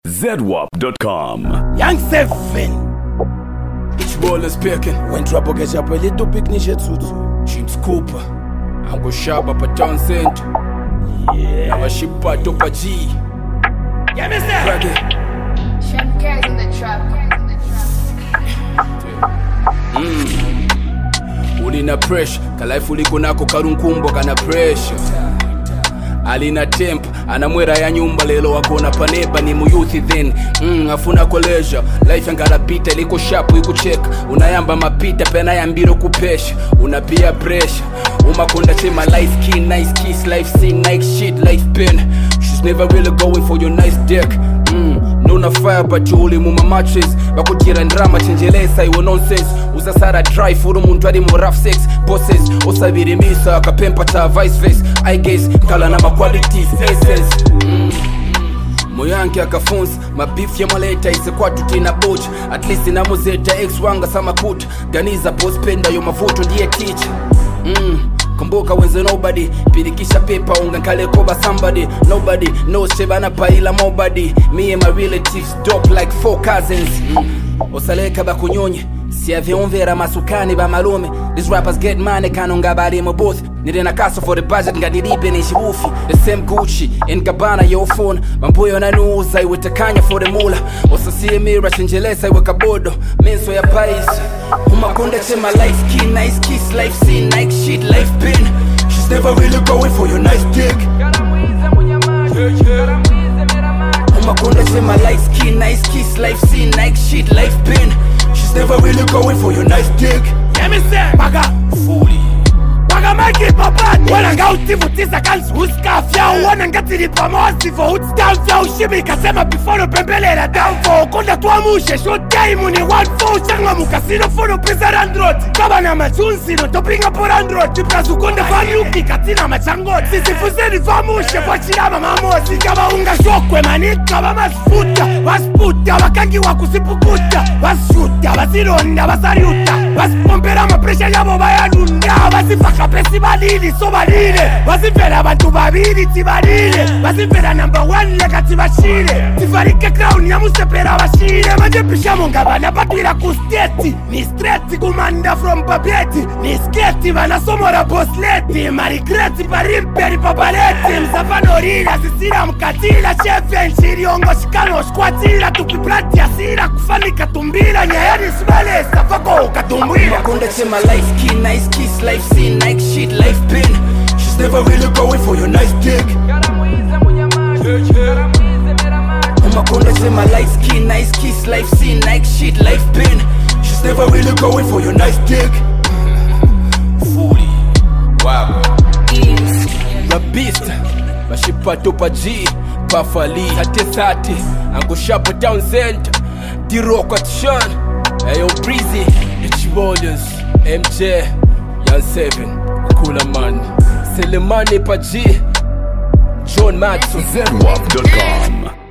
ZWAP.com. Young Seven. It's Roller speaking. When trouble gets up a little picnic tutu. James Cooper. I'm go shop up a town center. Yeah. I'm a ship part up a G. Yeah, mister. Chef Cares in the trap. Ulina pressure. Kalaifu liko nako karunkumbo kana pressure. Alina temp, anamwera ya nyumba lelo wakona paneba ni muyuthi then afuna koleja, life yangarapita liko shapu ikucheka, unayamba mapita pena ya mbiro kupesha, unapia pressure, umakonda chema light skin, nice kiss, life scene, nice shit, life pen, she's never really going for your nice dick, nona fire but you uli muma matches, bakutira ndrama chenjelesa iwo nonsense, usasara dry furu muntu adi mo rough sex, bosses, osabiri misa, kapempa ta vice face, I guess, kala na qualities, essence. Moyanki akafunza mabifu ya maleta ise kwa tutina bocha, at least na muzeta ex wanga sama kuta, ganiza boss penda yo mavuto ndiye teacher. Kumbuka wenze nobody, pirikisha paper unga nkale koba somebody, nobody knows shebana paila nobody, me and my relatives dope like 4 cousins. Osaleka bakunyonye siave onvera masukani ba malume, these rappers get money kanunga bali mo both, nirena kaso for the budget nga nilipe ni shibufi, the same Gucci and Gabbana yo phone, mamboyo na nuza iwe takanya for the mula, osasie mira chenjelesa iwe kabodo, menso ya pais, umakonda chema life skin, nice kiss, life scene, nice shit, life pin, she's never really going for your nice dick. Umakonda chema life skin, nice kiss, life scene, nice shit, life pin, she's never really going for your nice dick. Yeah, mister. Baga. Fully. Baga make it papa. Wana nga utivutisa kansi uskafya. Wana nga tilipa mawasivo utskafya. Ushimi kasema before pembele la downfall. Konda tuamushe short time ni 1-4. Changa mukasino fono pesa randroti. Kaba na machunsi no topinga por androti. Tiprazu konda vanyuki katina machangoti. Sisi fuzeni vamushe kwa chirama mamosi. Kaba unga shokwe manika vamasfuta. Vasputa vakangi wakusipukuta. Vashuta vasironda vasariuta. Vasipompera mapresha yabo bayadunda. Vasifaka pesi balili so balile. Vasifera abantu babili tibalile. Vasifera number 1 leka tibashile. Tifarike crown ya musepera bashile. Manje pisha monga bana patwira kusteti. Ni straight kumanda from papeti. Ni sketi bana somora bosleti. Marigreti parimperi papaleti. Msafano rila sisira mkatila. Chefe nshiriongo shikano shkwatila. Tupiprati asira kufanika tumbila. Nyayani smale safako ukatumbila. Umakonda chema life skin, nice kiss, life scene, nice shit, life pin, she's never really going for your nice dick. Umakonda chema life skin, nice kiss, life scene, nice shit, life pin, she's never really going for your nice dick. Fully. Wow. The beast. Bashipa topa G. Buffali. Sate. Ango shop town center. D-Rock at Sean. Ayo Breezy. H Volumes. MJ. Young Seven. Cooler man. Selemani pa G. John Matson. ZWAP.com.